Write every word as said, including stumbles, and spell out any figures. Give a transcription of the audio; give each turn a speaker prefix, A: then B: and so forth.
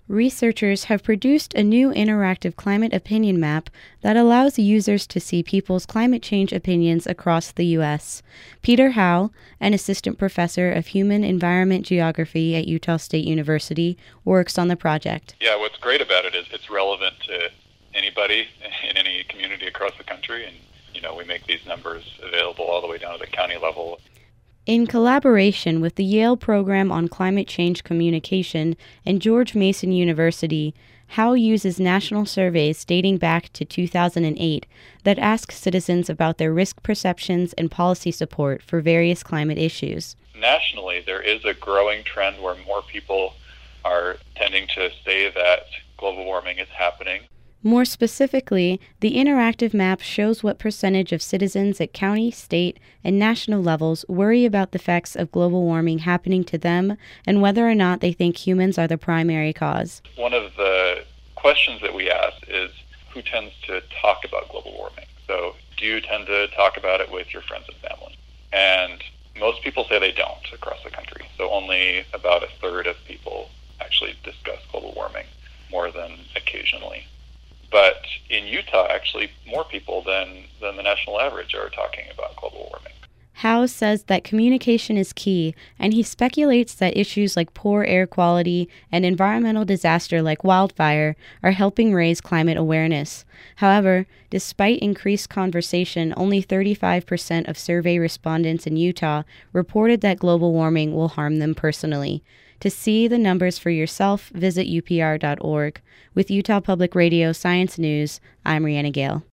A: Researchers have produced a new interactive climate opinion map that allows users to see people's climate change opinions across the U S. Peter Howe, an assistant professor of human environment geography at Utah State University, works on the project.
B: Yeah, what's great about it is it's relevant to anybody in any community across the country, and you know, we make these numbers available all the way down to the county level.
A: In collaboration with the Yale Program on Climate Change Communication and George Mason University, Howe uses national surveys dating back to two thousand eight that ask citizens about their risk perceptions and policy support for various climate issues.
B: Nationally, there is a growing trend where more people are tending to say that global warming is happening.
A: More specifically, the interactive map shows what percentage of citizens at county, state, and national levels worry about the effects of global warming happening to them and whether or not they think humans are the primary cause.
B: One of the questions that we ask is who tends to talk about global warming. So do you tend to talk about it with your friends and family? And most people say they don't across the country. So only about a third of people actually discuss global warming more than occasionally. But in Utah, actually, more people than, than the national average are talking about global warming.
A: Howe says that communication is key, and he speculates that issues like poor air quality and environmental disaster like wildfire are helping raise climate awareness. However, despite increased conversation, only thirty-five percent of survey respondents in Utah reported that global warming will harm them personally. To see the numbers for yourself, visit U P R dot org. With Utah Public Radio Science News, I'm Rihanna Gale.